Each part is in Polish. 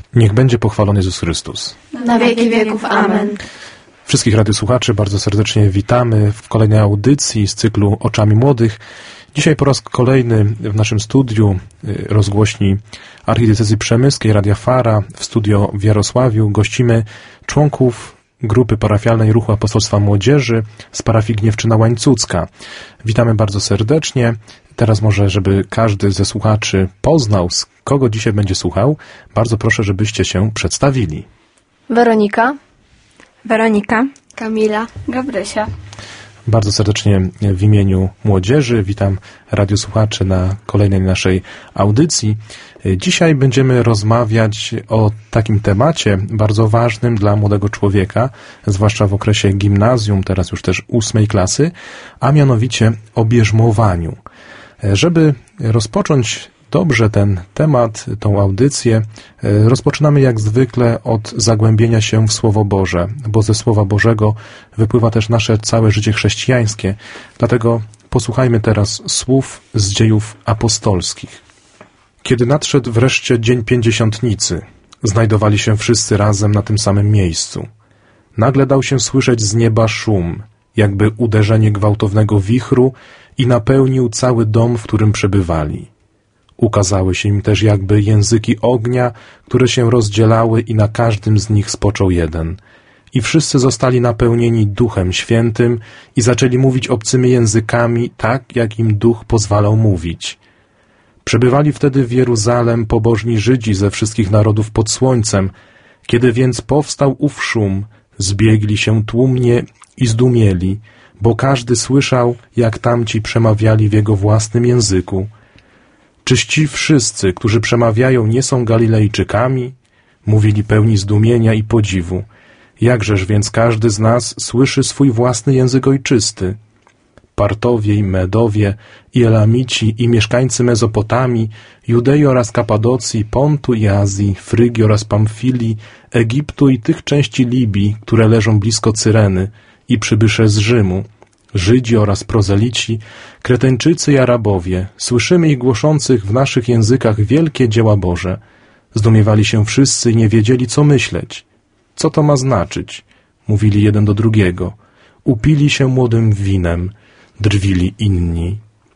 Niech będzie pochwalony Jezus Chrystus. Na wieki wieków. Amen. Wszystkich radiosłuchaczy bardzo serdecznie witamy w kolejnej audycji z cyklu Oczami Młodych. Dzisiaj po raz kolejny w naszym studiu rozgłośni Archidiecezji Przemyskiej Radia Fara w studio w Jarosławiu gościmy członków grupy parafialnej Ruchu Apostolstwa Młodzieży z parafii Gniewczyna Łańcucka. Witamy bardzo serdecznie. Teraz może, żeby każdy ze słuchaczy poznał, z kogo dzisiaj będzie słuchał, bardzo proszę, żebyście się przedstawili. Weronika, Kamila, Gabrysia. Bardzo serdecznie w imieniu młodzieży witam radiosłuchaczy na kolejnej naszej audycji. Dzisiaj będziemy rozmawiać o takim temacie bardzo ważnym dla młodego człowieka, zwłaszcza w okresie gimnazjum, teraz już też 8. klasy, a mianowicie o bierzmowaniu. Żeby rozpocząć dobrze ten temat, tą audycję, rozpoczynamy jak zwykle od zagłębienia się w Słowo Boże, bo ze Słowa Bożego wypływa też nasze całe życie chrześcijańskie. Dlatego posłuchajmy teraz słów z Dziejów Apostolskich. Kiedy nadszedł wreszcie dzień Pięćdziesiątnicy, znajdowali się wszyscy razem na tym samym miejscu. Nagle dał się słyszeć z nieba szum, jakby uderzenie gwałtownego wichru i napełnił cały dom, w którym przebywali. Ukazały się im też jakby języki ognia, które się rozdzielały i na każdym z nich spoczął jeden. I wszyscy zostali napełnieni Duchem Świętym i zaczęli mówić obcymi językami, tak jak im Duch pozwalał mówić. Przebywali wtedy w Jeruzalem pobożni Żydzi ze wszystkich narodów pod słońcem. Kiedy więc powstał ów szum, zbiegli się tłumnie i zdumieli, bo każdy słyszał, jak tamci przemawiali w jego własnym języku. Czyż ci wszyscy, którzy przemawiają, nie są Galilejczykami? Mówili pełni zdumienia i podziwu. Jakżeż więc każdy z nas słyszy swój własny język ojczysty? Partowie i Medowie, i Elamici, i mieszkańcy Mezopotamii, Judei oraz Kapadocji, Pontu i Azji, Frygii oraz Pamfilii, Egiptu i tych części Libii, które leżą blisko Cyreny, i przybysze z Rzymu, Żydzi oraz prozelici, Kreteńczycy i Arabowie, słyszymy ich głoszących w naszych językach wielkie dzieła Boże. Zdumiewali się wszyscy i nie wiedzieli, co myśleć. Co to ma znaczyć? Mówili jeden do drugiego. Upili się młodym winem, drwili inni.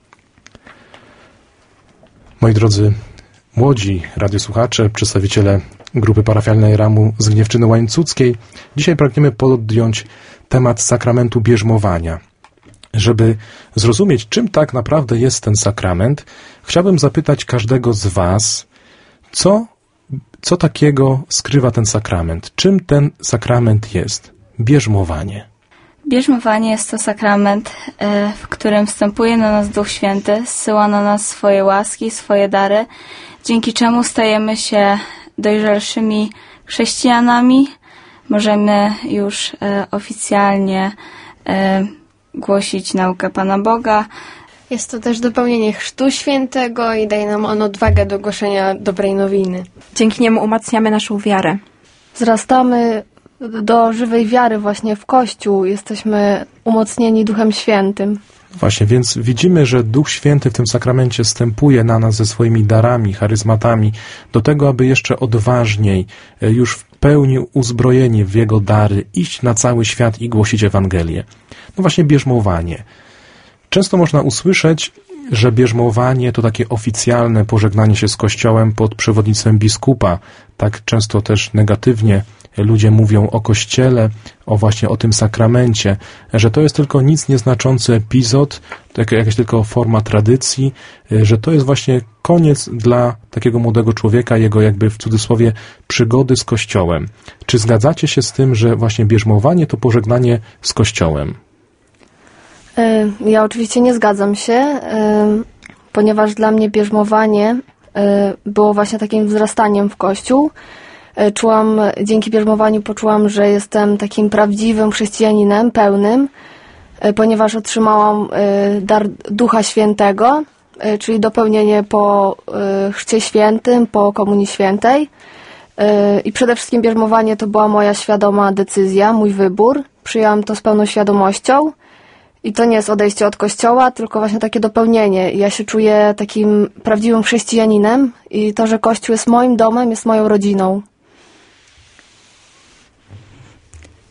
Moi drodzy, młodzi radiosłuchacze, przedstawiciele grupy parafialnej Ramu z Gniewczyny Łańcuckiej, dzisiaj pragniemy podjąć temat sakramentu bierzmowania. Żeby zrozumieć, czym tak naprawdę jest ten sakrament, chciałbym zapytać każdego z was, co takiego skrywa ten sakrament? Czym ten sakrament jest? Bierzmowanie. Bierzmowanie jest to sakrament, w którym wstępuje na nas Duch Święty, zsyła na nas swoje łaski, swoje dary, dzięki czemu stajemy się dojrzalszymi chrześcijanami. Możemy już oficjalnie głosić naukę Pana Boga. Jest to też dopełnienie Chrztu Świętego i daje nam on odwagę do głoszenia dobrej nowiny. Dzięki niemu umacniamy naszą wiarę. Wzrastamy do żywej wiary właśnie w Kościół. Jesteśmy umocnieni Duchem Świętym. Właśnie, więc widzimy, że Duch Święty w tym sakramencie stępuje na nas ze swoimi darami, charyzmatami, do tego, aby jeszcze odważniej, już w pełni uzbrojeni w Jego dary, iść na cały świat i głosić Ewangelię. No właśnie bierzmowanie. Często można usłyszeć, że bierzmowanie to takie oficjalne pożegnanie się z Kościołem pod przewodnictwem biskupa. Tak często też negatywnie ludzie mówią o Kościele, właśnie o tym sakramencie, że to jest tylko nic nieznaczący epizod, jakaś tylko forma tradycji, że to jest właśnie koniec dla takiego młodego człowieka, jego jakby w cudzysłowie przygody z Kościołem. Czy zgadzacie się z tym, że właśnie bierzmowanie to pożegnanie z Kościołem? Ja oczywiście nie zgadzam się, ponieważ dla mnie bierzmowanie było właśnie takim wzrastaniem w Kościół. Dzięki bierzmowaniu poczułam, że jestem takim prawdziwym chrześcijaninem, pełnym, ponieważ otrzymałam dar Ducha Świętego, czyli dopełnienie po Chrzcie Świętym, po Komunii Świętej. I przede wszystkim bierzmowanie to była moja świadoma decyzja, mój wybór. Przyjęłam to z pełną świadomością. I to nie jest odejście od Kościoła, tylko właśnie takie dopełnienie. Ja się czuję takim prawdziwym chrześcijaninem i to, że Kościół jest moim domem, jest moją rodziną.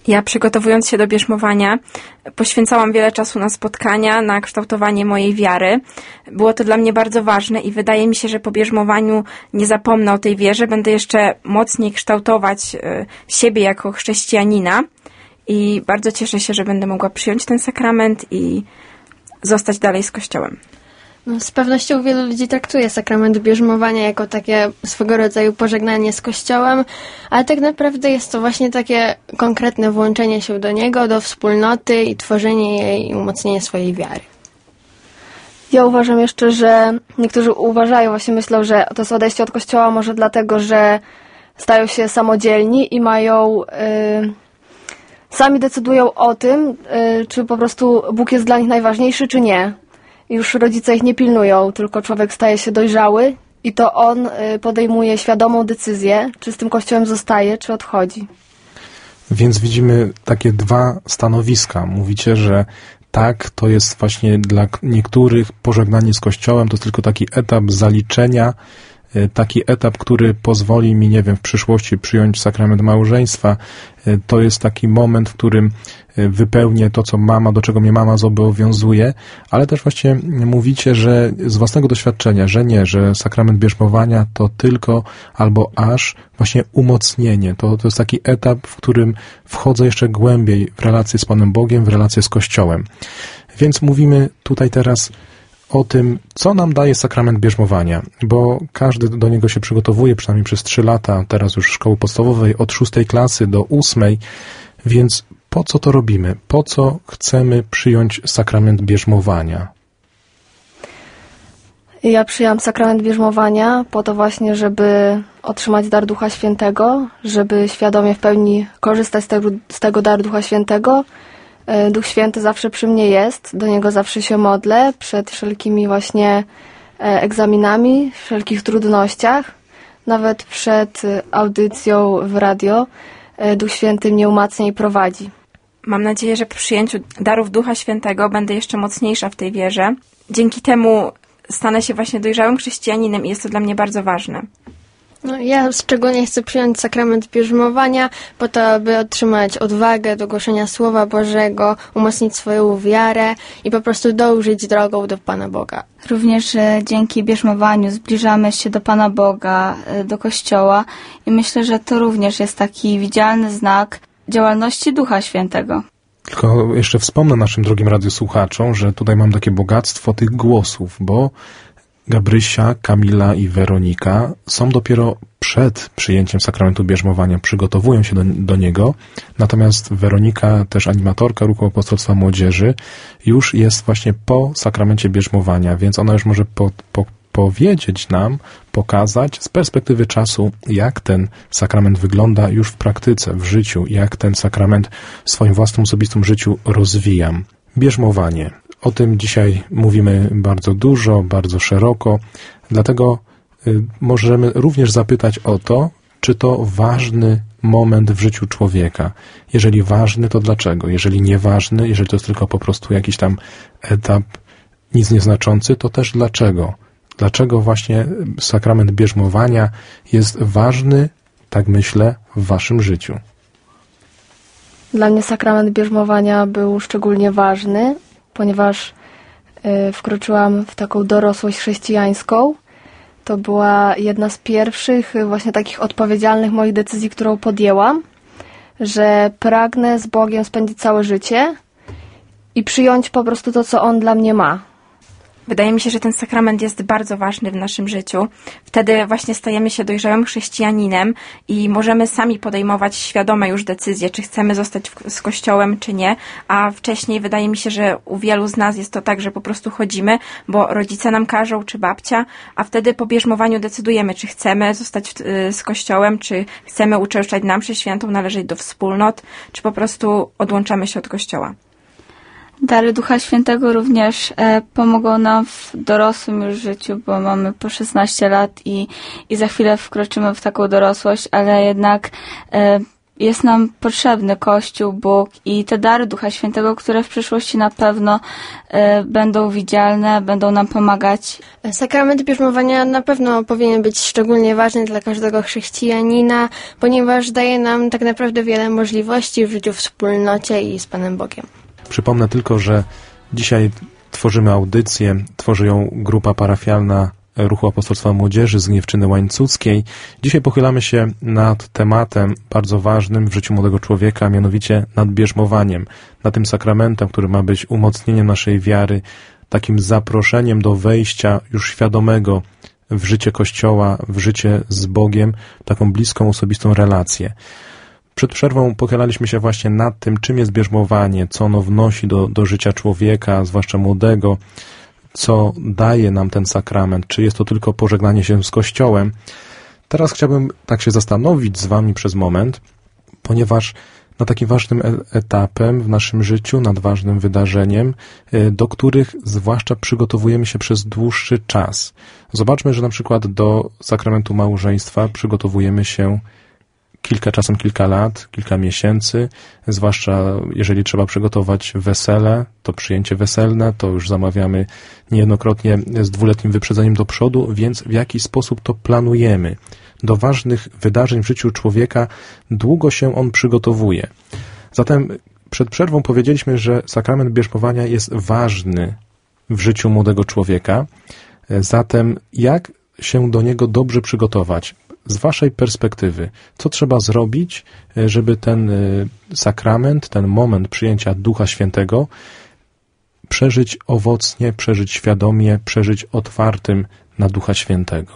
Ja, przygotowując się do bierzmowania, poświęcałam wiele czasu na spotkania, na kształtowanie mojej wiary. Było to dla mnie bardzo ważne i wydaje mi się, że po bierzmowaniu nie zapomnę o tej wierze. Będę jeszcze mocniej kształtować siebie jako chrześcijanina i bardzo cieszę się, że będę mogła przyjąć ten sakrament i zostać dalej z Kościołem. No, z pewnością wielu ludzi traktuje sakrament bierzmowania jako takie swego rodzaju pożegnanie z Kościołem, ale tak naprawdę jest to właśnie takie konkretne włączenie się do niego, do wspólnoty i tworzenie jej i umocnienie swojej wiary. Ja uważam jeszcze, że niektórzy uważają, właśnie myślą, że to jest odejście od Kościoła może dlatego, że stają się samodzielni i mają... sami decydują o tym, czy po prostu Bóg jest dla nich najważniejszy, czy nie. Już rodzice ich nie pilnują, tylko człowiek staje się dojrzały i to on podejmuje świadomą decyzję, czy z tym Kościołem zostaje, czy odchodzi. Więc widzimy takie dwa stanowiska. Mówicie, że tak, to jest właśnie dla niektórych pożegnanie z Kościołem, to jest tylko taki etap zaliczenia, taki etap, który pozwoli mi, nie wiem, w przyszłości przyjąć sakrament małżeństwa. To jest taki moment, w którym wypełnię to, co mama, do czego mnie mama zobowiązuje, ale też właśnie mówicie, że z własnego doświadczenia, że nie, że sakrament bierzmowania to tylko albo aż właśnie umocnienie. To jest taki etap, w którym wchodzę jeszcze głębiej w relację z Panem Bogiem, w relację z Kościołem. Więc mówimy tutaj teraz o tym, co nam daje sakrament bierzmowania, bo każdy do niego się przygotowuje, przynajmniej przez 3 lata, teraz już szkoły podstawowej, od 6 klasy do 8, więc po co to robimy? Po co chcemy przyjąć sakrament bierzmowania? Ja przyjęłam sakrament bierzmowania po to właśnie, żeby otrzymać dar Ducha Świętego, żeby świadomie w pełni korzystać z tego daru Ducha Świętego. Duch Święty zawsze przy mnie jest, do Niego zawsze się modlę przed wszelkimi właśnie egzaminami, w wszelkich trudnościach, nawet przed audycją w radio. Duch Święty mnie umacnia i prowadzi. Mam nadzieję, że po przyjęciu darów Ducha Świętego będę jeszcze mocniejsza w tej wierze. Dzięki temu stanę się właśnie dojrzałym chrześcijaninem i jest to dla mnie bardzo ważne. No, ja szczególnie chcę przyjąć sakrament bierzmowania po to, aby otrzymać odwagę do głoszenia Słowa Bożego, umocnić swoją wiarę i po prostu dążyć drogą do Pana Boga. Również dzięki bierzmowaniu zbliżamy się do Pana Boga, do Kościoła i myślę, że to również jest taki widzialny znak działalności Ducha Świętego. Tylko jeszcze wspomnę naszym drogim radiosłuchaczom, że tutaj mam takie bogactwo tych głosów, bo Gabrysia, Kamila i Weronika są dopiero przed przyjęciem sakramentu bierzmowania, przygotowują się do niego, natomiast Weronika, też animatorka Ruchu Apostolstwa Młodzieży, już jest właśnie po sakramencie bierzmowania, więc ona już może powiedzieć nam, pokazać z perspektywy czasu, jak ten sakrament wygląda już w praktyce, w życiu, jak ten sakrament w swoim własnym osobistym życiu rozwijam. Bierzmowanie. O tym dzisiaj mówimy bardzo dużo, bardzo szeroko, dlatego możemy również zapytać o to, czy to ważny moment w życiu człowieka. Jeżeli ważny, to dlaczego? Jeżeli nieważny, jeżeli to jest tylko po prostu jakiś tam etap nic nieznaczący, to też dlaczego? Dlaczego właśnie sakrament bierzmowania jest ważny, tak myślę, w waszym życiu? Dla mnie sakrament bierzmowania był szczególnie ważny, ponieważ wkroczyłam w taką dorosłość chrześcijańską. To była jedna z pierwszych właśnie takich odpowiedzialnych moich decyzji, którą podjęłam, że pragnę z Bogiem spędzić całe życie i przyjąć po prostu to, co On dla mnie ma. Wydaje mi się, że ten sakrament jest bardzo ważny w naszym życiu. Wtedy właśnie stajemy się dojrzałym chrześcijaninem i możemy sami podejmować świadome już decyzje, czy chcemy zostać z Kościołem, czy nie. A wcześniej wydaje mi się, że u wielu z nas jest to tak, że po prostu chodzimy, bo rodzice nam każą, czy babcia, a wtedy po bierzmowaniu decydujemy, czy chcemy zostać z Kościołem, czy chcemy uczęszczać na mszę świętą, należeć do wspólnot, czy po prostu odłączamy się od Kościoła. Dary Ducha Świętego również pomogą nam w dorosłym już życiu, bo mamy po 16 lat i za chwilę wkroczymy w taką dorosłość, ale jednak jest nam potrzebny Kościół, Bóg i te dary Ducha Świętego, które w przyszłości na pewno będą widzialne, będą nam pomagać. Sakrament bierzmowania na pewno powinien być szczególnie ważny dla każdego chrześcijanina, ponieważ daje nam tak naprawdę wiele możliwości w życiu w wspólnocie i z Panem Bogiem. Przypomnę tylko, że dzisiaj tworzymy audycję, tworzy ją grupa parafialna Ruchu Apostolstwa Młodzieży z Gniewczyny Łańcuckiej. Dzisiaj pochylamy się nad tematem bardzo ważnym w życiu młodego człowieka, mianowicie nad bierzmowaniem, nad tym sakramentem, który ma być umocnieniem naszej wiary, takim zaproszeniem do wejścia już świadomego w życie Kościoła, w życie z Bogiem, taką bliską, osobistą relację. Przed przerwą pochylaliśmy się właśnie nad tym, czym jest bierzmowanie, co ono wnosi do życia człowieka, zwłaszcza młodego, co daje nam ten sakrament, czy jest to tylko pożegnanie się z Kościołem. Teraz chciałbym tak się zastanowić z wami przez moment, ponieważ nad takim ważnym etapem w naszym życiu, nad ważnym wydarzeniem, do których zwłaszcza przygotowujemy się przez dłuższy czas. Zobaczmy, że na przykład do sakramentu małżeństwa przygotowujemy się czasem kilka lat, kilka miesięcy, zwłaszcza jeżeli trzeba przygotować wesele, to przyjęcie weselne, to już zamawiamy niejednokrotnie z 2-letnim wyprzedzeniem do przodu, więc w jaki sposób to planujemy. Do ważnych wydarzeń w życiu człowieka długo się on przygotowuje. Zatem przed przerwą powiedzieliśmy, że sakrament bierzmowania jest ważny w życiu młodego człowieka. Zatem jak się do niego dobrze przygotować? Z waszej perspektywy, co trzeba zrobić, żeby ten sakrament, ten moment przyjęcia Ducha Świętego przeżyć owocnie, przeżyć świadomie, przeżyć otwartym na Ducha Świętego?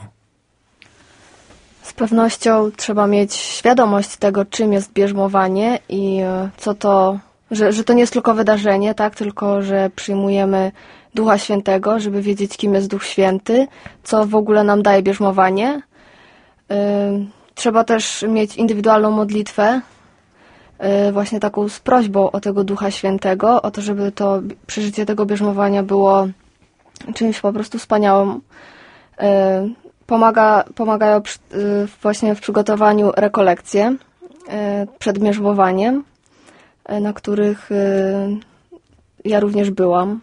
Z pewnością trzeba mieć świadomość tego, czym jest bierzmowanie i co to, że to nie jest tylko wydarzenie, tak, tylko że przyjmujemy Ducha Świętego, żeby wiedzieć, kim jest Duch Święty, co w ogóle nam daje bierzmowanie. Trzeba też mieć indywidualną modlitwę, właśnie taką z prośbą o tego Ducha Świętego, o to, żeby to przeżycie tego bierzmowania było czymś po prostu wspaniałym. Pomagają właśnie w przygotowaniu rekolekcje przed bierzmowaniem, na których ja również byłam.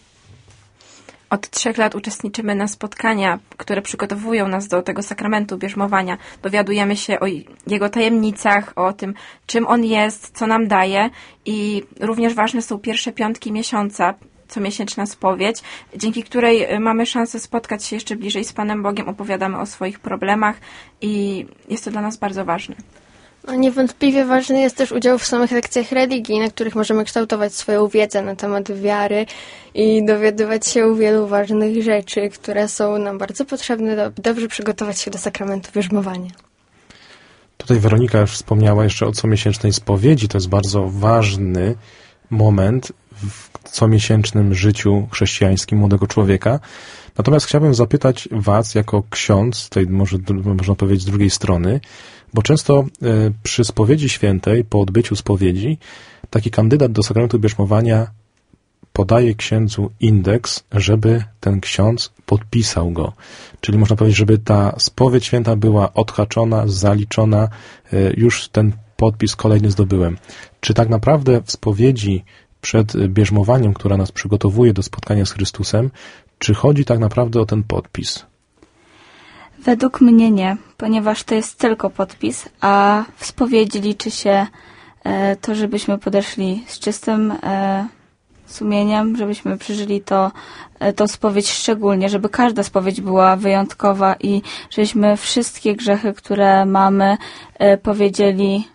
Od 3 lat uczestniczymy na spotkania, które przygotowują nas do tego sakramentu bierzmowania. Dowiadujemy się o jego tajemnicach, o tym, czym on jest, co nam daje i również ważne są pierwsze piątki miesiąca, comiesięczna spowiedź, dzięki której mamy szansę spotkać się jeszcze bliżej z Panem Bogiem, opowiadamy o swoich problemach i jest to dla nas bardzo ważne. No, niewątpliwie ważny jest też udział w samych lekcjach religii, na których możemy kształtować swoją wiedzę na temat wiary i dowiadywać się wielu ważnych rzeczy, które są nam bardzo potrzebne, aby dobrze przygotować się do sakramentu bierzmowania. Tutaj Weronika już wspomniała jeszcze o comiesięcznej spowiedzi. To jest bardzo ważny moment w comiesięcznym życiu chrześcijańskim młodego człowieka. Natomiast chciałbym zapytać was, jako ksiądz, tej może można powiedzieć z drugiej strony, bo często przy spowiedzi świętej, po odbyciu spowiedzi, taki kandydat do sakramentu bierzmowania podaje księdzu indeks, żeby ten ksiądz podpisał go. Czyli można powiedzieć, żeby ta spowiedź święta była odhaczona, zaliczona, już ten podpis kolejny zdobyłem. Czy tak naprawdę w spowiedzi przed bierzmowaniem, która nas przygotowuje do spotkania z Chrystusem, czy chodzi tak naprawdę o ten podpis? Według mnie nie, ponieważ to jest tylko podpis, a w spowiedzi liczy się to, żebyśmy podeszli z czystym sumieniem, żebyśmy przeżyli tą spowiedź szczególnie, żeby każda spowiedź była wyjątkowa i żebyśmy wszystkie grzechy, które mamy, powiedzieli.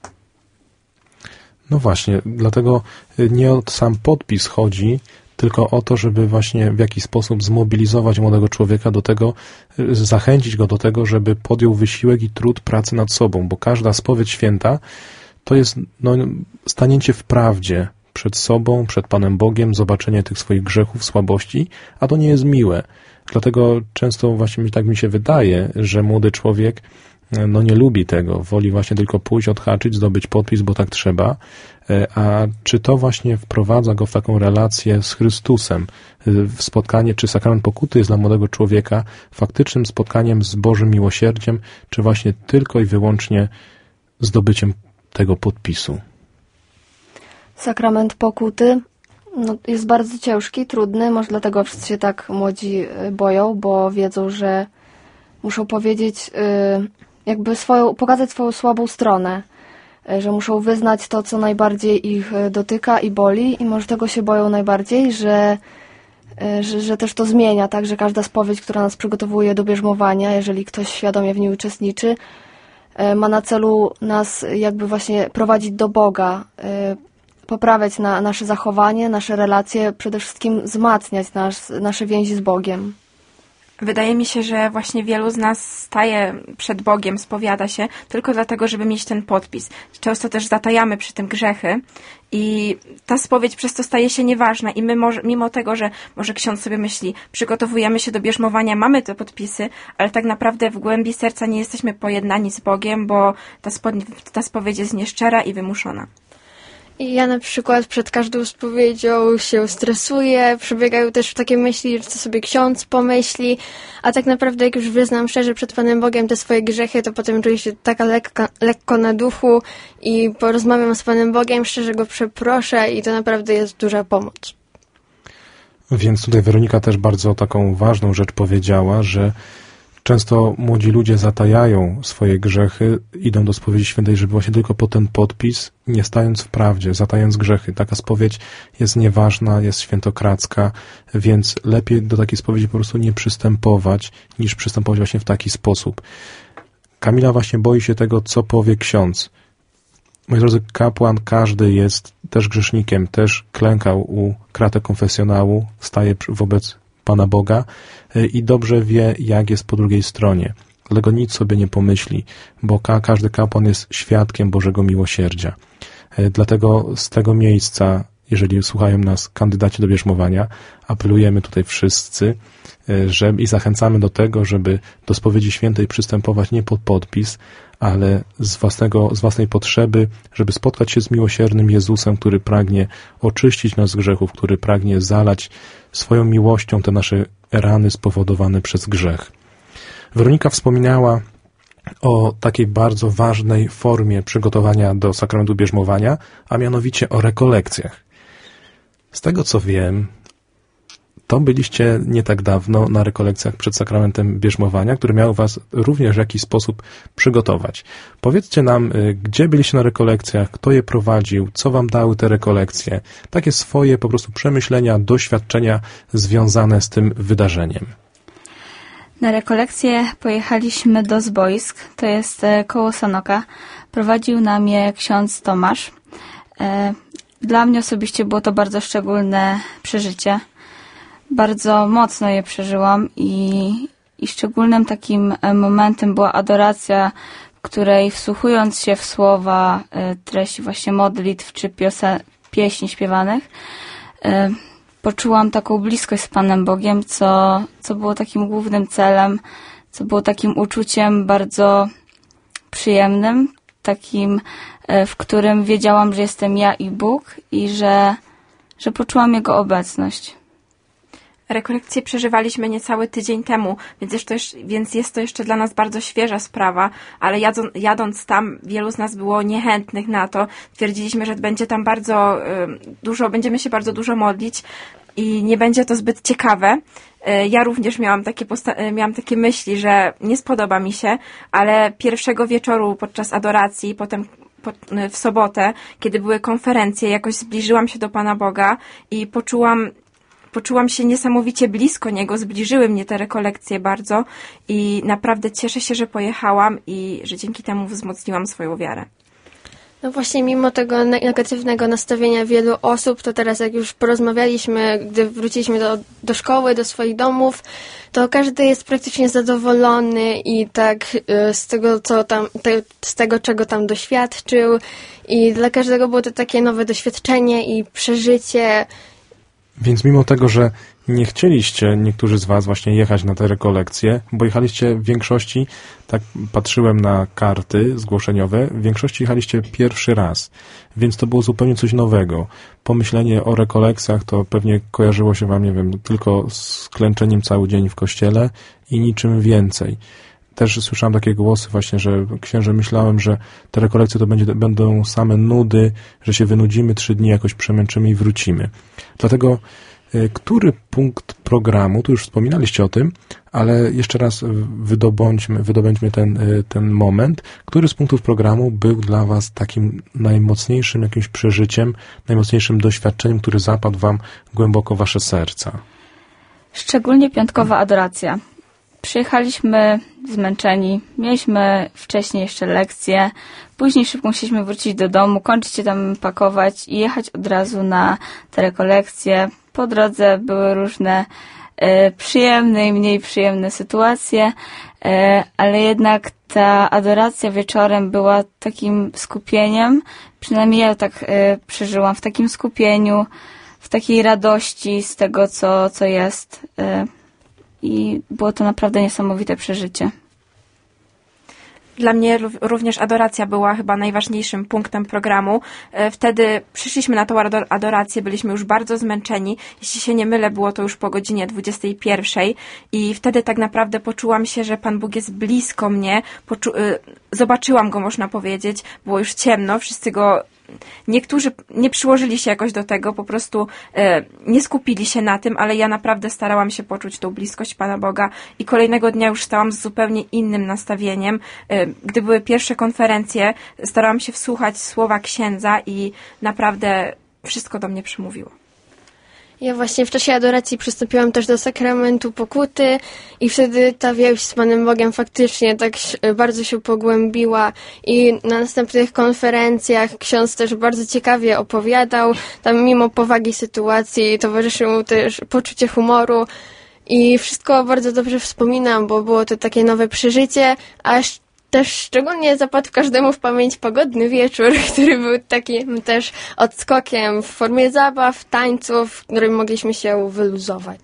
No właśnie, dlatego nie o sam podpis chodzi, tylko o to, żeby właśnie w jakiś sposób zmobilizować młodego człowieka do tego, zachęcić go do tego, żeby podjął wysiłek i trud pracy nad sobą, bo każda spowiedź święta to jest stanięcie w prawdzie przed sobą, przed Panem Bogiem, zobaczenie tych swoich grzechów, słabości, a to nie jest miłe. Dlatego często właśnie tak mi się wydaje, że młody człowiek nie lubi tego, woli właśnie tylko pójść, odhaczyć, zdobyć podpis, bo tak trzeba, a czy to właśnie wprowadza go w taką relację z Chrystusem, w spotkanie, czy sakrament pokuty jest dla młodego człowieka faktycznym spotkaniem z Bożym miłosierdziem, czy właśnie tylko i wyłącznie zdobyciem tego podpisu? Sakrament pokuty jest bardzo ciężki, trudny, może dlatego wszyscy się tak młodzi boją, bo wiedzą, że muszą powiedzieć, jakby pokazać swoją słabą stronę, że muszą wyznać to, co najbardziej ich dotyka i boli i może tego się boją najbardziej, że też to zmienia, tak, że każda spowiedź, która nas przygotowuje do bierzmowania, jeżeli ktoś świadomie w niej uczestniczy, ma na celu nas jakby właśnie prowadzić do Boga, poprawiać nasze zachowanie, nasze relacje, przede wszystkim wzmacniać nasze więzi z Bogiem. Wydaje mi się, że właśnie wielu z nas staje przed Bogiem, spowiada się tylko dlatego, żeby mieć ten podpis. Często też zatajamy przy tym grzechy i ta spowiedź przez to staje się nieważna i my mimo tego, że może ksiądz sobie myśli, przygotowujemy się do bierzmowania, mamy te podpisy, ale tak naprawdę w głębi serca nie jesteśmy pojednani z Bogiem, bo ta spowiedź jest nieszczera i wymuszona. I ja na przykład przed każdą spowiedzią się stresuję, przebiegają też takie myśli, co sobie ksiądz pomyśli, a tak naprawdę jak już wyznam szczerze przed Panem Bogiem te swoje grzechy, to potem czuję się taka lekko na duchu i porozmawiam z Panem Bogiem, szczerze Go przeproszę i to naprawdę jest duża pomoc. Więc tutaj Weronika też bardzo taką ważną rzecz powiedziała, że często młodzi ludzie zatajają swoje grzechy, idą do spowiedzi świętej, żeby właśnie tylko po ten podpis, nie stając w prawdzie, zatajając grzechy. Taka spowiedź jest nieważna, jest świętokradzka, więc lepiej do takiej spowiedzi po prostu nie przystępować, niż przystępować właśnie w taki sposób. Kamila właśnie boi się tego, co powie ksiądz. Moi drodzy, kapłan każdy jest też grzesznikiem, też klękał u kratek konfesjonału, staje wobec Pana Boga i dobrze wie, jak jest po drugiej stronie. Dlatego nic sobie nie pomyśli, bo każdy kapłan jest świadkiem Bożego miłosierdzia. Dlatego z tego miejsca, jeżeli słuchają nas kandydaci do bierzmowania, apelujemy tutaj wszyscy i zachęcamy do tego, żeby do spowiedzi świętej przystępować nie pod podpis, ale z własnej potrzeby, żeby spotkać się z miłosiernym Jezusem, który pragnie oczyścić nas z grzechów, który pragnie zalać swoją miłością te nasze rany spowodowane przez grzech. Weronika wspominała o takiej bardzo ważnej formie przygotowania do sakramentu bierzmowania, a mianowicie o rekolekcjach. Z tego co wiem, to byliście nie tak dawno na rekolekcjach przed sakramentem bierzmowania, które miały was również w jakiś sposób przygotować. Powiedzcie nam, gdzie byliście na rekolekcjach, kto je prowadził, co wam dały te rekolekcje, takie swoje po prostu przemyślenia, doświadczenia związane z tym wydarzeniem. Na rekolekcje pojechaliśmy do Zboisk, to jest koło Sanoka. Prowadził nam je ksiądz Tomasz. Dla mnie osobiście było to bardzo szczególne przeżycie. Bardzo mocno je przeżyłam i szczególnym takim momentem była adoracja, w której wsłuchując się w słowa treści właśnie modlitw czy pieśni śpiewanych, poczułam taką bliskość z Panem Bogiem, co było takim głównym celem, co było takim uczuciem bardzo przyjemnym, takim, w którym wiedziałam, że jestem ja i Bóg i że poczułam Jego obecność. Rekolekcje przeżywaliśmy niecały tydzień temu, więc jest to jeszcze dla nas bardzo świeża sprawa, ale jadąc tam wielu z nas było niechętnych na to. Twierdziliśmy, że będzie tam bardzo dużo, będziemy się bardzo dużo modlić i nie będzie to zbyt ciekawe. Ja również miałam takie myśli, że nie spodoba mi się, ale pierwszego wieczoru podczas adoracji, potem w sobotę, kiedy były konferencje, jakoś zbliżyłam się do Pana Boga i poczułam się niesamowicie blisko Niego, zbliżyły mnie te rekolekcje bardzo i naprawdę cieszę się, że pojechałam i że dzięki temu wzmocniłam swoją wiarę. No właśnie, mimo tego negatywnego nastawienia wielu osób, to teraz jak już porozmawialiśmy, gdy wróciliśmy do szkoły, do swoich domów, to każdy jest praktycznie zadowolony i tak z tego, czego tam doświadczył i dla każdego było to takie nowe doświadczenie i przeżycie. Więc mimo tego, że nie chcieliście niektórzy z was właśnie jechać na te rekolekcje, bo jechaliście w większości, tak patrzyłem na karty zgłoszeniowe, w większości jechaliście pierwszy raz, więc to było zupełnie coś nowego. Pomyślenie o rekolekcjach to pewnie kojarzyło się wam, nie wiem, tylko z klęczeniem cały dzień w kościele i niczym więcej. Też słyszałem takie głosy właśnie, że księże, myślałem, że te rekolekcje to będą same nudy, że się wynudzimy 3 dni, jakoś przemęczymy i wrócimy. Dlatego który punkt programu, tu już wspominaliście o tym, ale jeszcze raz wydobędźmy ten moment, który z punktów programu był dla was takim najmocniejszym jakimś przeżyciem, najmocniejszym doświadczeniem, który zapadł wam głęboko w wasze serca? Szczególnie piątkowa adoracja. Przyjechaliśmy zmęczeni, mieliśmy wcześniej jeszcze lekcje, później szybko musieliśmy wrócić do domu, kończyć się tam pakować i jechać od razu na te rekolekcje. Po drodze były różne przyjemne i mniej przyjemne sytuacje, ale jednak ta adoracja wieczorem była takim skupieniem, przynajmniej ja tak przeżyłam, w takim skupieniu, w takiej radości z tego, co jest. I było to naprawdę niesamowite przeżycie. Dla mnie również adoracja była chyba najważniejszym punktem programu. Wtedy przyszliśmy na tą adorację, byliśmy już bardzo zmęczeni. Jeśli się nie mylę, było to już po godzinie 21 i wtedy tak naprawdę poczułam się, że Pan Bóg jest blisko mnie. Zobaczyłam Go, można powiedzieć. Było już ciemno, wszyscy Go... Niektórzy nie przyłożyli się jakoś do tego, po prostu nie skupili się na tym, ale ja naprawdę starałam się poczuć tą bliskość Pana Boga i kolejnego dnia już stałam z zupełnie innym nastawieniem. Gdy były pierwsze konferencje, starałam się wsłuchać słowa księdza i naprawdę wszystko do mnie przemówiło. Ja właśnie w czasie adoracji przystąpiłam też do sakramentu pokuty i wtedy ta więź z Panem Bogiem faktycznie tak bardzo się pogłębiła i na następnych konferencjach ksiądz też bardzo ciekawie opowiadał. Tam mimo powagi sytuacji towarzyszyło mu też poczucie humoru i wszystko bardzo dobrze wspominam, bo było to takie nowe przeżycie, aż też szczególnie zapadł każdemu w pamięć pogodny wieczór, który był takim też odskokiem w formie zabaw, tańców, w którym mogliśmy się wyluzować.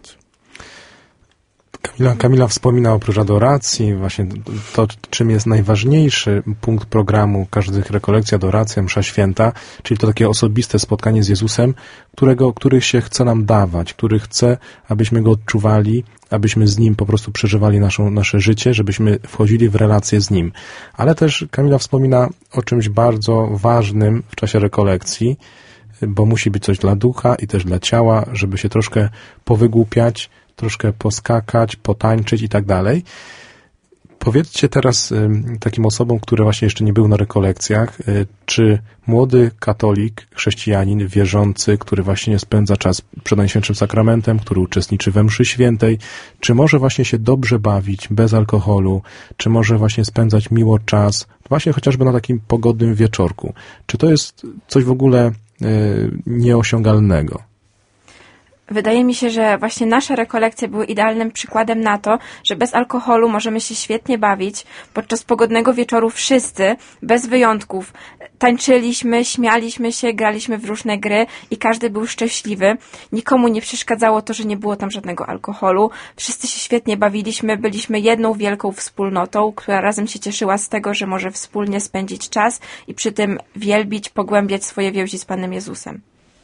Kamila wspomina oprócz adoracji właśnie to, czym jest najważniejszy punkt programu każdych rekolekcji, adoracja, msza święta, czyli to takie osobiste spotkanie z Jezusem, który się chce nam dawać, który chce, abyśmy Go odczuwali, abyśmy z Nim po prostu przeżywali nasze życie, żebyśmy wchodzili w relacje z Nim. Ale też Kamila wspomina o czymś bardzo ważnym w czasie rekolekcji, bo musi być coś dla ducha i też dla ciała, żeby się troszkę powygłupiać, troszkę poskakać, potańczyć i tak dalej. Powiedzcie teraz takim osobom, które właśnie jeszcze nie były na rekolekcjach, czy młody katolik, chrześcijanin, wierzący, który właśnie spędza czas przed Najświętszym Sakramentem, który uczestniczy we mszy świętej, czy może właśnie się dobrze bawić bez alkoholu, czy może właśnie spędzać miło czas, właśnie chociażby na takim pogodnym wieczorku. Czy to jest coś w ogóle nieosiągalnego? Wydaje mi się, że właśnie nasze rekolekcje były idealnym przykładem na to, że bez alkoholu możemy się świetnie bawić. Podczas pogodnego wieczoru wszyscy, bez wyjątków, tańczyliśmy, śmialiśmy się, graliśmy w różne gry i każdy był szczęśliwy. Nikomu nie przeszkadzało to, że nie było tam żadnego alkoholu. Wszyscy się świetnie bawiliśmy, byliśmy jedną wielką wspólnotą, która razem się cieszyła z tego, że może wspólnie spędzić czas i przy tym wielbić, pogłębiać swoje więzi z Panem Jezusem.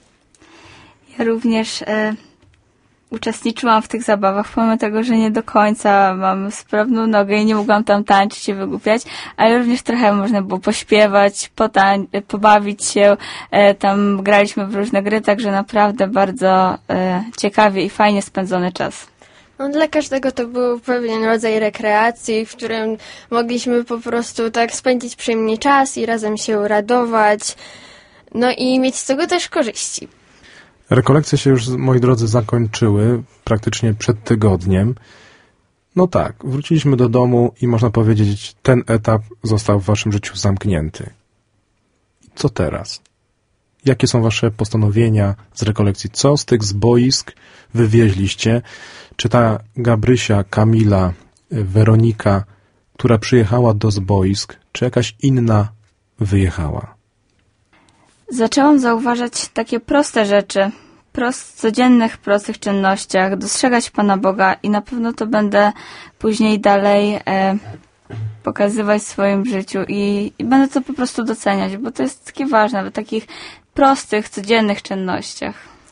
Ja również uczestniczyłam w tych zabawach, pomimo tego, że nie do końca mam sprawną nogę i nie mogłam tam tańczyć i wygłupiać, ale również trochę można było pośpiewać, pobawić się, tam graliśmy w różne gry, także naprawdę bardzo ciekawie i fajnie spędzony czas. No, dla każdego to był pewien rodzaj rekreacji, w którym mogliśmy po prostu tak spędzić przyjemnie czas i razem się radować, no i mieć z tego też korzyści. Rekolekcje się już, moi drodzy, zakończyły praktycznie przed tygodniem. No tak, wróciliśmy do domu i można powiedzieć, ten etap został w waszym życiu zamknięty. Co teraz? Jakie są wasze postanowienia z rekolekcji? Co z tych zboisk wywieźliście? Czy ta Gabrysia, Kamila, Weronika, która przyjechała do zboisk, czy jakaś inna wyjechała? Zaczęłam zauważać takie proste rzeczy, codziennych, prostych czynnościach, dostrzegać Pana Boga i na pewno to będę później dalej pokazywać w swoim życiu i będę to po prostu doceniać, bo to jest takie ważne w takich prostych, codziennych czynnościach.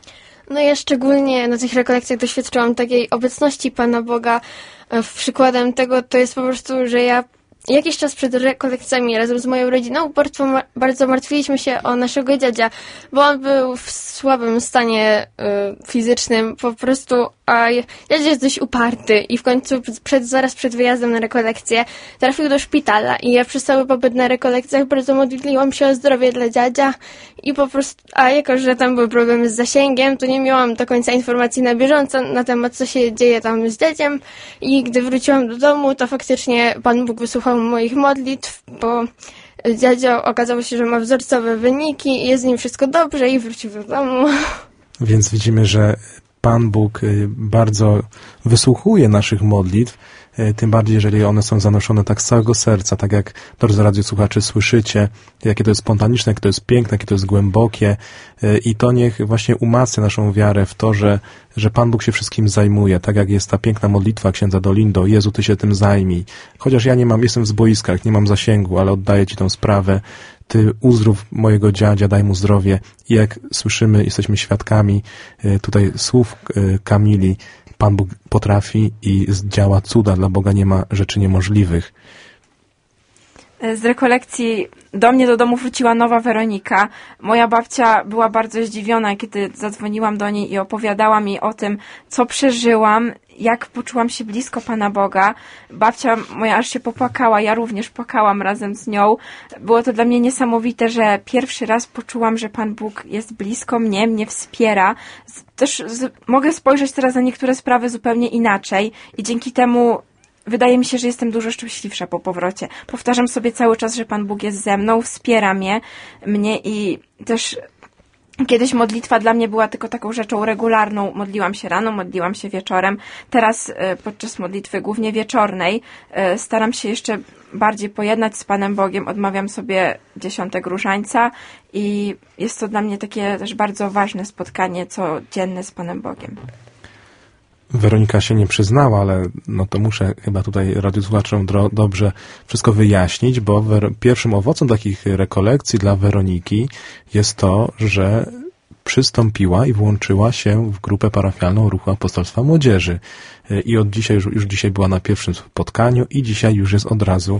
No ja szczególnie na tych rekolekcjach doświadczyłam takiej obecności Pana Boga. Przykładem tego to jest po prostu, że ja jakiś czas przed rekolekcjami razem z moją rodziną bardzo martwiliśmy się o naszego dziadzia, bo on był w słabym stanie fizycznym po prostu, a dziadzia jest dość uparty i w końcu zaraz przed wyjazdem na rekolekcję trafił do szpitala i ja przez cały pobyt na rekolekcjach bardzo modliłam się o zdrowie dla dziadzia i po prostu, a jako, że tam były problemy z zasięgiem, to nie miałam do końca informacji na bieżąco na temat, co się dzieje tam z dziadziem i gdy wróciłam do domu, to faktycznie Pan Bóg wysłuchał moich modlitw, bo dziadzio okazało się, że ma wzorcowe wyniki, jest z nim wszystko dobrze i wrócił do domu. Więc widzimy, że Pan Bóg bardzo wysłuchuje naszych modlitw, tym bardziej, jeżeli one są zanoszone tak z całego serca, tak jak, drodzy radiosłuchacze, słyszycie, jakie to jest spontaniczne, jakie to jest piękne, jakie to jest głębokie i to niech właśnie umacnia naszą wiarę w to, że Pan Bóg się wszystkim zajmuje, tak jak jest ta piękna modlitwa księdza Dolindo, Jezu, Ty się tym zajmij. Chociaż ja jestem w zboiskach, nie mam zasięgu, ale oddaję Ci tę sprawę, Ty uzdrów mojego dziadzia, daj mu zdrowie. I jak słyszymy, jesteśmy świadkami tutaj słów Kamili, Pan Bóg potrafi i działa cuda. Dla Boga nie ma rzeczy niemożliwych. Z rekolekcji do mnie do domu wróciła nowa Weronika. Moja babcia była bardzo zdziwiona, kiedy zadzwoniłam do niej i opowiadała mi o tym, co przeżyłam, jak poczułam się blisko Pana Boga. Babcia moja aż się popłakała, ja również płakałam razem z nią. Było to dla mnie niesamowite, że pierwszy raz poczułam, że Pan Bóg jest blisko mnie wspiera. Też mogę spojrzeć teraz na niektóre sprawy zupełnie inaczej i dzięki temu wydaje mi się, że jestem dużo szczęśliwsza po powrocie. Powtarzam sobie cały czas, że Pan Bóg jest ze mną, wspiera mnie i też kiedyś modlitwa dla mnie była tylko taką rzeczą regularną. Modliłam się rano, modliłam się wieczorem. Teraz podczas modlitwy głównie wieczornej staram się jeszcze bardziej pojednać z Panem Bogiem. Odmawiam sobie 10 różańca i jest to dla mnie takie też bardzo ważne spotkanie codzienne z Panem Bogiem. Weronika się nie przyznała, ale no to muszę chyba tutaj radiosłuchaczom dobrze wszystko wyjaśnić, bo pierwszym owocem takich rekolekcji dla Weroniki jest to, że przystąpiła i włączyła się w grupę parafialną Ruchu Apostolstwa Młodzieży. I od dzisiaj, już dzisiaj była na pierwszym spotkaniu i dzisiaj już jest od razu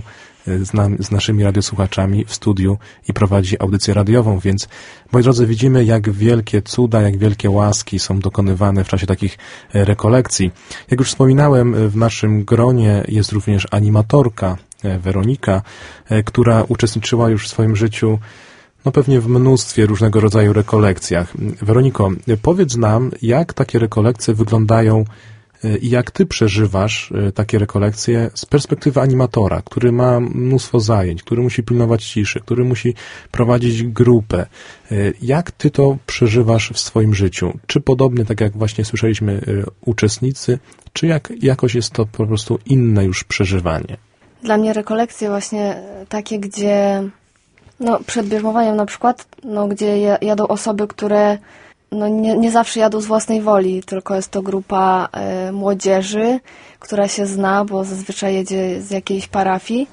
z naszymi radiosłuchaczami w studiu i prowadzi audycję radiową, więc moi drodzy, widzimy, jak wielkie cuda, jak wielkie łaski są dokonywane w czasie takich rekolekcji. Jak już wspominałem, w naszym gronie jest również animatorka Weronika, która uczestniczyła już w swoim życiu pewnie w mnóstwie różnego rodzaju rekolekcjach. Weroniko, powiedz nam, jak takie rekolekcje wyglądają i jak ty przeżywasz takie rekolekcje z perspektywy animatora, który ma mnóstwo zajęć, który musi pilnować ciszy, który musi prowadzić grupę. Jak ty to przeżywasz w swoim życiu? Czy podobnie, tak jak właśnie słyszeliśmy, uczestnicy, czy jakoś jest to po prostu inne już przeżywanie? Dla mnie rekolekcje właśnie takie, gdzie przed bierzmowaniem na przykład, gdzie jadą osoby, które nie zawsze jadą z własnej woli, tylko jest to grupa młodzieży, która się zna, bo zazwyczaj jedzie z jakiejś parafii.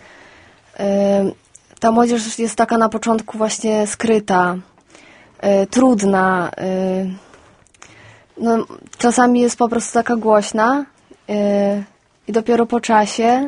Ta młodzież jest taka na początku właśnie skryta, trudna, czasami jest po prostu taka głośna i dopiero po czasie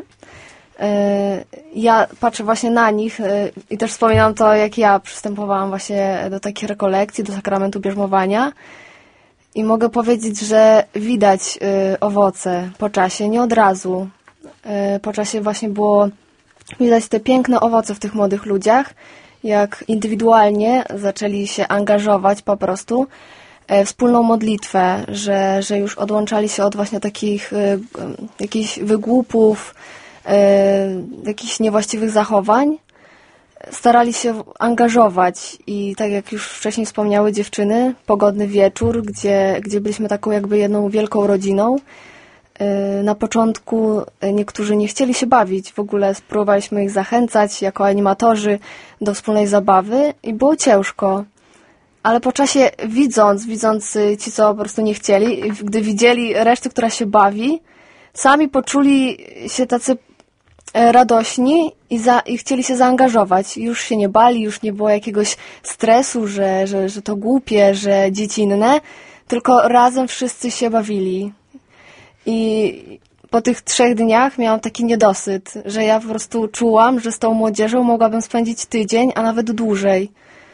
ja patrzę właśnie na nich i też wspominam to, jak ja przystępowałam właśnie do takich rekolekcji, do sakramentu bierzmowania i mogę powiedzieć, że widać owoce po czasie, nie od razu. Po czasie właśnie było widać te piękne owoce w tych młodych ludziach, jak indywidualnie zaczęli się angażować po prostu w wspólną modlitwę, że już odłączali się od właśnie takich jakichś wygłupów, jakichś niewłaściwych zachowań, starali się angażować i tak jak już wcześniej wspomniały dziewczyny, pogodny wieczór, gdzie byliśmy taką jakby jedną wielką rodziną. Na początku niektórzy nie chcieli się bawić, w ogóle spróbowaliśmy ich zachęcać jako animatorzy do wspólnej zabawy i było ciężko. Ale po czasie widząc ci, co po prostu nie chcieli, gdy widzieli resztę, która się bawi, sami poczuli się tacy radośni i chcieli się zaangażować. Już się nie bali, już nie było jakiegoś stresu, że to głupie, że dziecinne, tylko razem wszyscy się bawili. I po tych 3 dniach miałam taki niedosyt, że ja po prostu czułam, że z tą młodzieżą mogłabym spędzić tydzień, a nawet dłużej.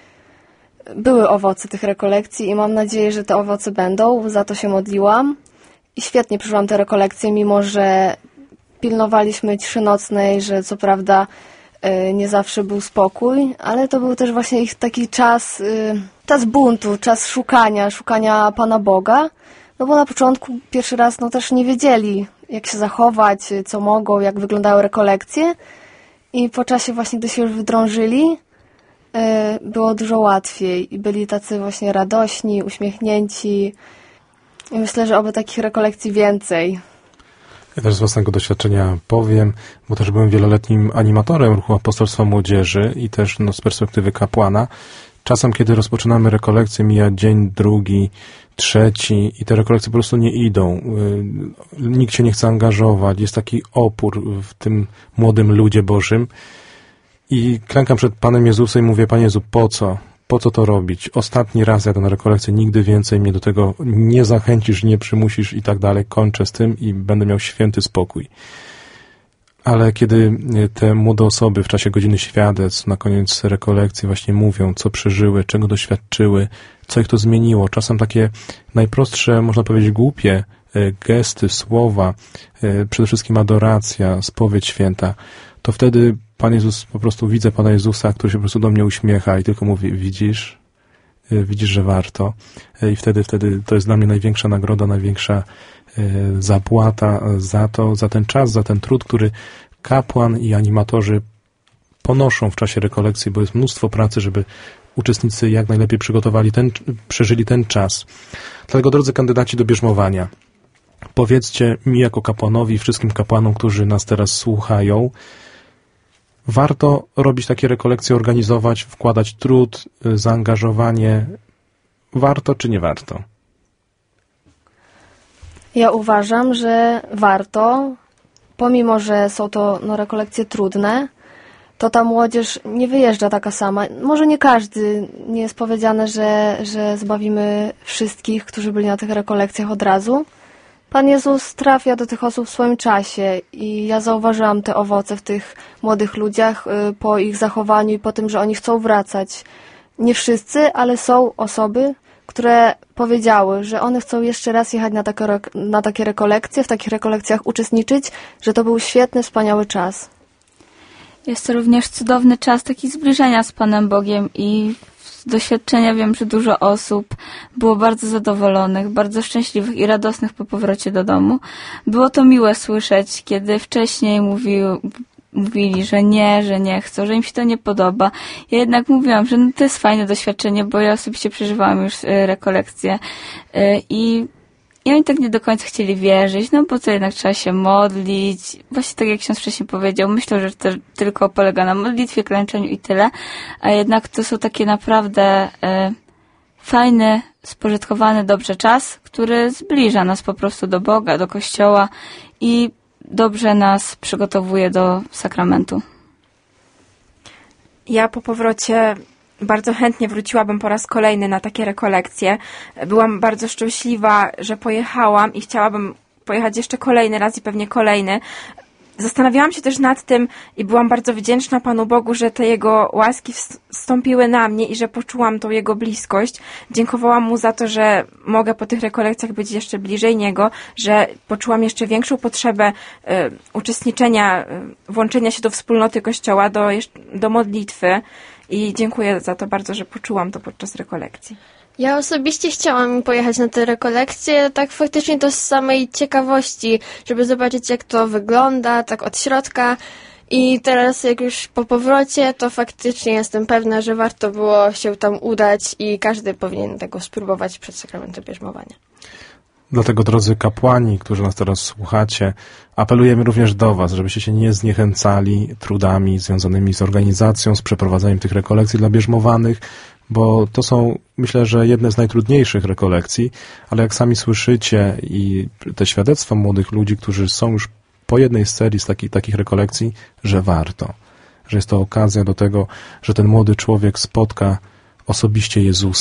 Były owoce tych rekolekcji i mam nadzieję, że te owoce będą. Za to się modliłam. I świetnie przeżyłam te rekolekcje, mimo że pilnowaliśmy ciszy nocnej, że co prawda nie zawsze był spokój, ale to był też właśnie ich taki czas buntu, czas szukania Pana Boga. No bo na początku pierwszy raz też nie wiedzieli, jak się zachować, co mogą, jak wyglądały rekolekcje. I po czasie właśnie, gdy się już wydrążyli, było dużo łatwiej i byli tacy właśnie radośni, uśmiechnięci. I myślę, że oby takich rekolekcji więcej. Ja też z własnego doświadczenia powiem, bo też byłem wieloletnim animatorem ruchu Apostolstwa Młodzieży i też z perspektywy kapłana. Czasem, kiedy rozpoczynamy rekolekcję, mija dzień, drugi, trzeci i te rekolekcje po prostu nie idą. Nikt się nie chce angażować, jest taki opór w tym młodym ludzie Bożym. I klękam przed Panem Jezusem i mówię: Panie Jezu, po co? Po co to robić? Ostatni raz jadę na rekolekcję, nigdy więcej mnie do tego nie zachęcisz, nie przymusisz i tak dalej. Kończę z tym i będę miał święty spokój. Ale kiedy te młode osoby w czasie godziny świadectw, na koniec rekolekcji właśnie mówią, co przeżyły, czego doświadczyły, co ich to zmieniło, czasem takie najprostsze, można powiedzieć głupie gesty, słowa, przede wszystkim adoracja, spowiedź święta, to wtedy Pan Jezus, po prostu widzę Pana Jezusa, który się po prostu do mnie uśmiecha i tylko mówi: widzisz, że warto. I wtedy to jest dla mnie największa nagroda, największa zapłata za ten czas, za ten trud, który kapłan i animatorzy ponoszą w czasie rekolekcji, bo jest mnóstwo pracy, żeby uczestnicy jak najlepiej przeżyli ten czas. Dlatego, drodzy kandydaci do bierzmowania, powiedzcie mi jako kapłanowi i wszystkim kapłanom, którzy nas teraz słuchają, warto robić takie rekolekcje, organizować, wkładać trud, zaangażowanie. Warto czy nie warto? Ja uważam, że warto, pomimo że są to rekolekcje trudne, to ta młodzież nie wyjeżdża taka sama. Może nie każdy, nie jest powiedziane, że zbawimy wszystkich, którzy byli na tych rekolekcjach od razu. Pan Jezus trafia do tych osób w swoim czasie i ja zauważyłam te owoce w tych młodych ludziach po ich zachowaniu i po tym, że oni chcą wracać. Nie wszyscy, ale są osoby, które powiedziały, że one chcą jeszcze raz jechać na takie rekolekcje, w takich rekolekcjach uczestniczyć, że to był świetny, wspaniały czas. Jest to również cudowny czas taki zbliżenia z Panem Bogiem i z doświadczenia wiem, że dużo osób było bardzo zadowolonych, bardzo szczęśliwych i radosnych po powrocie do domu. Było to miłe słyszeć, kiedy wcześniej mówili, że nie chcą, że im się to nie podoba. Ja jednak mówiłam, że to jest fajne doświadczenie, bo ja osobiście przeżywałam już rekolekcje i oni tak nie do końca chcieli wierzyć, bo to jednak trzeba się modlić. Właśnie tak jak ksiądz wcześniej powiedział, myślę, że to tylko polega na modlitwie, klęczeniu i tyle, a jednak to są takie naprawdę fajny, spożytkowany dobrze czas, który zbliża nas po prostu do Boga, do Kościoła i dobrze nas przygotowuje do sakramentu. Ja po powrocie bardzo chętnie wróciłabym po raz kolejny na takie rekolekcje. Byłam bardzo szczęśliwa, że pojechałam i chciałabym pojechać jeszcze kolejny raz i pewnie kolejny. Zastanawiałam się też nad tym i byłam bardzo wdzięczna Panu Bogu, że te Jego łaski wstąpiły na mnie i że poczułam tą Jego bliskość. Dziękowałam Mu za to, że mogę po tych rekolekcjach być jeszcze bliżej Niego, że poczułam jeszcze większą potrzebę uczestniczenia, włączenia się do wspólnoty Kościoła, do modlitwy i dziękuję za to bardzo, że poczułam to podczas rekolekcji. Ja osobiście chciałam pojechać na te rekolekcje, tak faktycznie to z samej ciekawości, żeby zobaczyć, jak to wygląda, tak od środka. I teraz, jak już po powrocie, to faktycznie jestem pewna, że warto było się tam udać i każdy powinien tego spróbować przed sakramentem bierzmowania. Dlatego, drodzy kapłani, którzy nas teraz słuchacie, apelujemy również do Was, żebyście się nie zniechęcali trudami związanymi z organizacją, z przeprowadzaniem tych rekolekcji dla bierzmowanych, bo to są, myślę, że jedne z najtrudniejszych rekolekcji, ale jak sami słyszycie i te świadectwa młodych ludzi, którzy są już po jednej z serii z takich rekolekcji, że warto, że jest to okazja do tego, że ten młody człowiek spotka osobiście Jezusa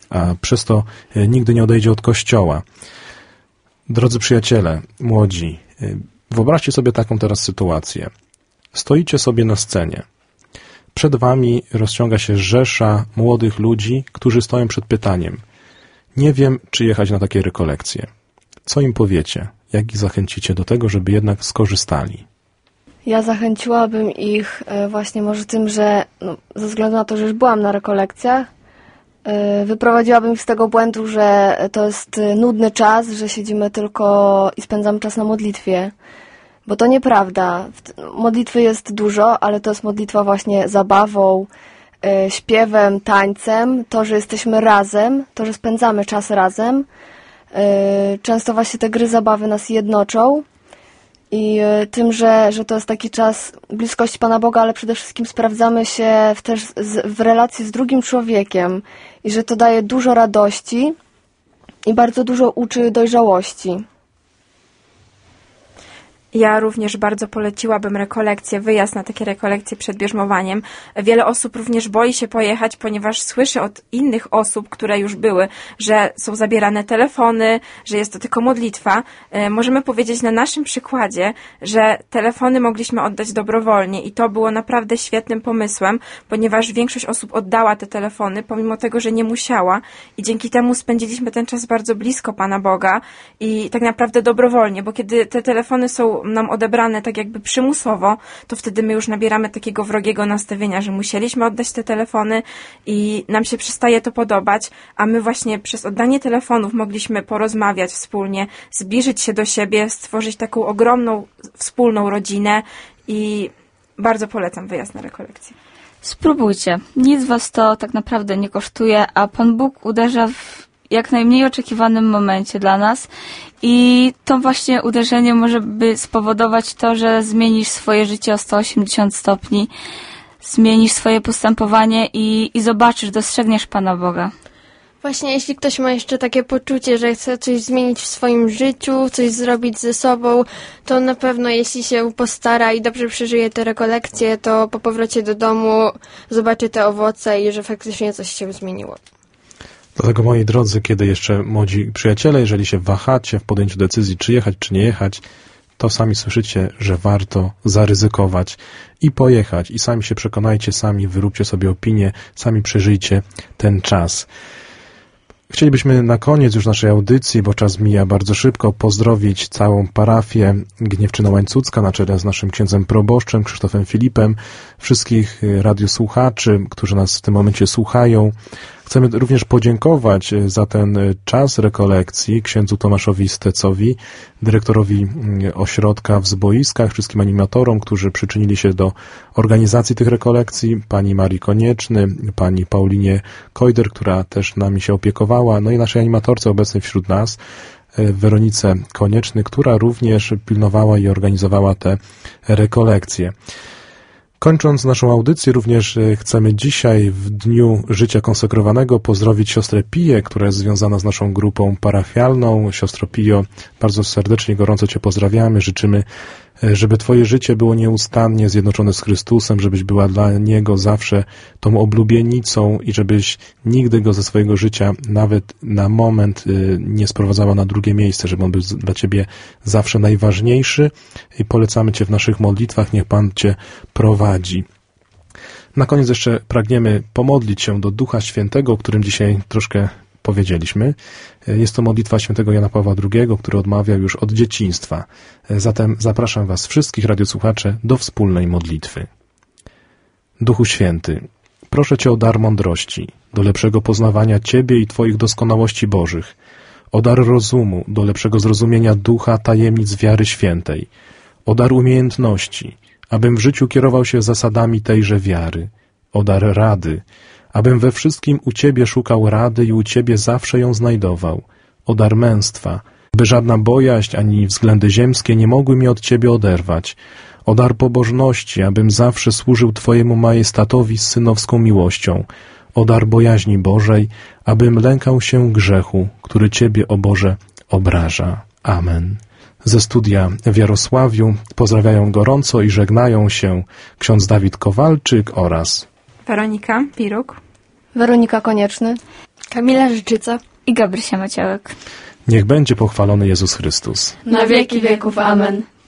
a przez to nigdy nie odejdzie od Kościoła. Drodzy przyjaciele, młodzi, wyobraźcie sobie taką teraz sytuację. Stoicie sobie na scenie. Przed wami rozciąga się rzesza młodych ludzi, którzy stoją przed pytaniem. Nie wiem, czy jechać na takie rekolekcje. Co im powiecie? Jak ich zachęcicie do tego, żeby jednak skorzystali? Ja zachęciłabym ich właśnie może tym, że ze względu na to, że już byłam na rekolekcjach, wyprowadziłabym ich z tego błędu, że to jest nudny czas, że siedzimy tylko i spędzamy czas na modlitwie. Bo to nieprawda. Modlitwy jest dużo, ale to jest modlitwa właśnie zabawą, śpiewem, tańcem, to, że jesteśmy razem, to, że spędzamy czas razem. Często właśnie te gry zabawy nas jednoczą i tym, że to jest taki czas bliskości Pana Boga, ale przede wszystkim sprawdzamy się też w relacji z drugim człowiekiem i że to daje dużo radości i bardzo dużo uczy dojrzałości. Ja również bardzo poleciłabym rekolekcje, wyjazd na takie rekolekcje przed bierzmowaniem. Wiele osób również boi się pojechać, ponieważ słyszy od innych osób, które już były, że są zabierane telefony, że jest to tylko modlitwa. Możemy powiedzieć na naszym przykładzie, że telefony mogliśmy oddać dobrowolnie i to było naprawdę świetnym pomysłem, ponieważ większość osób oddała te telefony, pomimo tego, że nie musiała i dzięki temu spędziliśmy ten czas bardzo blisko Pana Boga i tak naprawdę dobrowolnie, bo kiedy te telefony są nam odebrane tak jakby przymusowo, to wtedy my już nabieramy takiego wrogiego nastawienia, że musieliśmy oddać te telefony i nam się przestaje to podobać, a my właśnie przez oddanie telefonów mogliśmy porozmawiać wspólnie, zbliżyć się do siebie, stworzyć taką ogromną, wspólną rodzinę i bardzo polecam wyjazd na rekolekcję. Spróbujcie. Nic was to tak naprawdę nie kosztuje, a Pan Bóg uderza w jak najmniej oczekiwanym momencie dla nas i to właśnie uderzenie może by spowodować to, że zmienisz swoje życie o 180 stopni, zmienisz swoje postępowanie i zobaczysz, dostrzegniesz Pana Boga. Właśnie jeśli ktoś ma jeszcze takie poczucie, że chce coś zmienić w swoim życiu, coś zrobić ze sobą, to na pewno jeśli się postara i dobrze przeżyje te rekolekcje, to po powrocie do domu zobaczy te owoce i że faktycznie coś się zmieniło. Dlatego, moi drodzy, kiedy jeszcze młodzi przyjaciele, jeżeli się wahacie w podjęciu decyzji, czy jechać, czy nie jechać, to sami słyszycie, że warto zaryzykować i pojechać. I sami się przekonajcie, sami wyróbcie sobie opinię, sami przeżyjcie ten czas. Chcielibyśmy na koniec już naszej audycji, bo czas mija bardzo szybko, pozdrowić całą parafię Gniewczyna-Łańcucka na czele z naszym księdzem proboszczem Krzysztofem Filipem, wszystkich radiosłuchaczy, którzy nas w tym momencie słuchają. Chcemy również podziękować za ten czas rekolekcji księdzu Tomaszowi Stecowi, dyrektorowi ośrodka w Zboiskach, wszystkim animatorom, którzy przyczynili się do organizacji tych rekolekcji, pani Marii Konieczny, pani Paulinie Kojder, która też nami się opiekowała, no i naszej animatorce obecnej wśród nas, Weronice Konieczny, która również pilnowała i organizowała te rekolekcje. Kończąc naszą audycję, również chcemy dzisiaj w Dniu Życia Konsekrowanego pozdrowić siostrę Piję, która jest związana z naszą grupą parafialną. Siostro Pijo, bardzo serdecznie, gorąco Cię pozdrawiamy. Życzymy, żeby Twoje życie było nieustannie zjednoczone z Chrystusem, żebyś była dla Niego zawsze tą oblubienicą i żebyś nigdy Go ze swojego życia nawet na moment nie sprowadzała na drugie miejsce, żeby On był dla Ciebie zawsze najważniejszy i polecamy Cię w naszych modlitwach, niech Pan Cię prowadzi. Na koniec jeszcze pragniemy pomodlić się do Ducha Świętego, o którym dzisiaj troszkę powiedzieliśmy. Jest to modlitwa świętego Jana Pawła II, który odmawiał już od dzieciństwa. Zatem zapraszam Was wszystkich radiosłuchaczy do wspólnej modlitwy. Duchu Święty, proszę Cię o dar mądrości, do lepszego poznawania Ciebie i Twoich doskonałości Bożych, o dar rozumu, do lepszego zrozumienia ducha tajemnic wiary świętej, o dar umiejętności, abym w życiu kierował się zasadami tejże wiary, o dar rady, abym we wszystkim u Ciebie szukał rady i u Ciebie zawsze ją znajdował, o dar męstwa, by żadna bojaźń ani względy ziemskie nie mogły mnie od Ciebie oderwać, o dar pobożności, abym zawsze służył Twojemu majestatowi z synowską miłością, o dar bojaźni Bożej, abym lękał się grzechu, który Ciebie, o Boże, obraża. Amen. Ze studia w Jarosławiu pozdrawiają gorąco i żegnają się ksiądz Dawid Kowalczyk oraz Weronika Piruk, Weronika Konieczny, Kamila Życzyca i Gabrysia Maciołek. Niech będzie pochwalony Jezus Chrystus. Na wieki wieków. Amen.